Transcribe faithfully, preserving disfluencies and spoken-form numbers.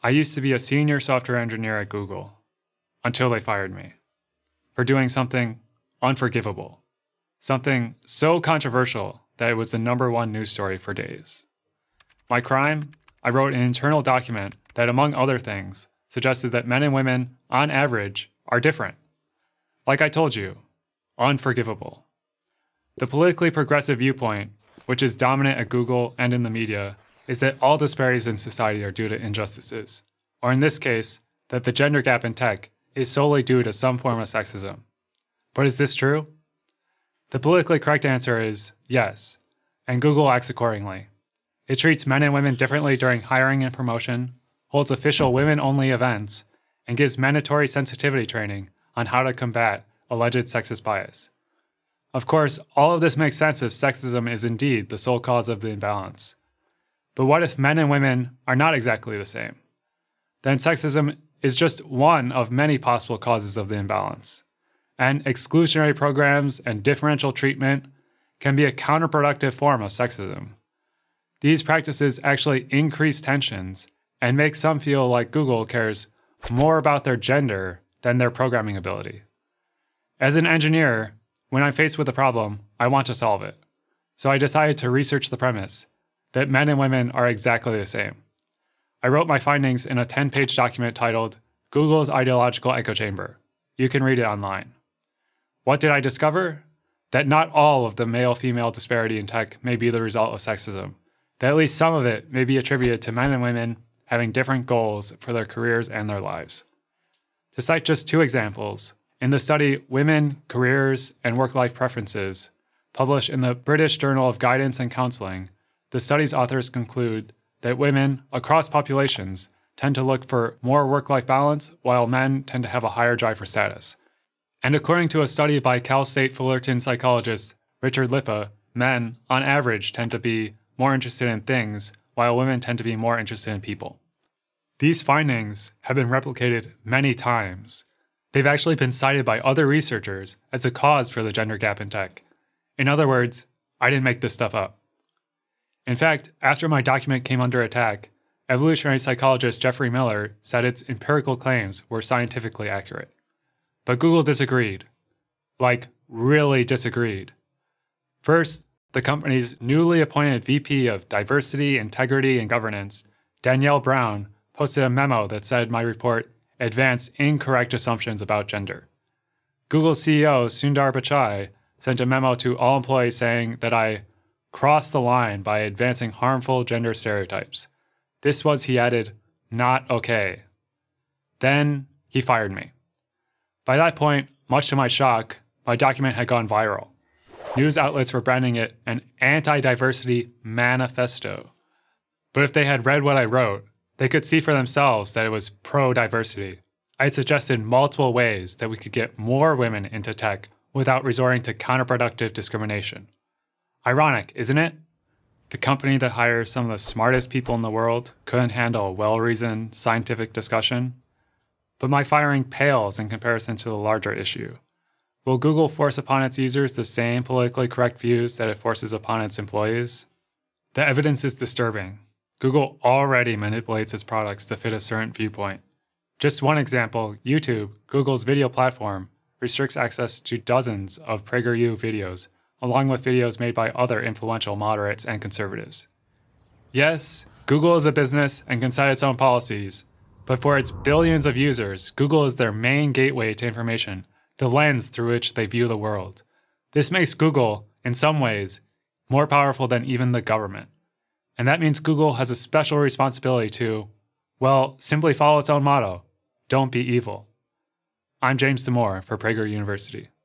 I used to be a senior software engineer at Google until they fired me for doing something unforgivable, something so controversial that it was the number one news story for days. My crime? I wrote an internal document that, among other things, suggested that men and women, on average, are different. Like I told you, unforgivable. The politically progressive viewpoint, which is dominant at Google and in the media, is that all disparities in society are due to injustices, or in this case, that the gender gap in tech is solely due to some form of sexism. But is this true? The politically correct answer is yes, and Google acts accordingly. It treats men and women differently during hiring and promotion, holds official women-only events, and gives mandatory sensitivity training on how to combat alleged sexist bias. Of course, all of this makes sense if sexism is indeed the sole cause of the imbalance. But what if men and women are not exactly the same? Then sexism is just one of many possible causes of the imbalance. And exclusionary programs and differential treatment can be a counterproductive form of sexism. These practices actually increase tensions and make some feel like Google cares more about their gender than their programming ability. As an engineer, when I'm faced with a problem, I want to solve it. So I decided to research the premise that men and women are exactly the same. I wrote my findings in a ten-page document titled Google's Ideological Echo Chamber. You can read it online. What did I discover? That not all of the male-female disparity in tech may be the result of sexism, that at least some of it may be attributed to men and women having different goals for their careers and their lives. To cite just two examples, in the study Women, Careers, and Work-Life Preferences, published in the British Journal of Guidance and Counseling, the study's authors conclude that women across populations tend to look for more work-life balance, while men tend to have a higher drive for status. And according to a study by Cal State Fullerton psychologist Richard Lippa, men, on average, tend to be more interested in things, while women tend to be more interested in people. These findings have been replicated many times. They've actually been cited by other researchers as a cause for the gender gap in tech. In other words, I didn't make this stuff up. In fact, after my document came under attack, evolutionary psychologist Jeffrey Miller said its empirical claims were scientifically accurate. But Google disagreed. Like, really disagreed. First, the company's newly appointed V P of Diversity, Integrity, and Governance, Danielle Brown, posted a memo that said my report advanced incorrect assumptions about gender. Google C E O Sundar Pichai sent a memo to all employees saying that I crossed the line by advancing harmful gender stereotypes. This was, he added, not okay. Then he fired me. By that point, much to my shock, my document had gone viral. News outlets were branding it an anti-diversity manifesto. But if they had read what I wrote, they could see for themselves that it was pro-diversity. I had suggested multiple ways that we could get more women into tech without resorting to counterproductive discrimination. Ironic, isn't it? The company that hires some of the smartest people in the world couldn't handle a well-reasoned scientific discussion. But my firing pales in comparison to the larger issue. Will Google force upon its users the same politically correct views that it forces upon its employees? The evidence is disturbing. Google already manipulates its products to fit a certain viewpoint. Just one example, YouTube, Google's video platform, restricts access to dozens of PragerU videos, along with videos made by other influential moderates and conservatives. Yes, Google is a business and can set its own policies, but for its billions of users, Google is their main gateway to information, the lens through which they view the world. This makes Google, in some ways, more powerful than even the government. And that means Google has a special responsibility to, well, simply follow its own motto, don't be evil. I'm James Damore for Prager University.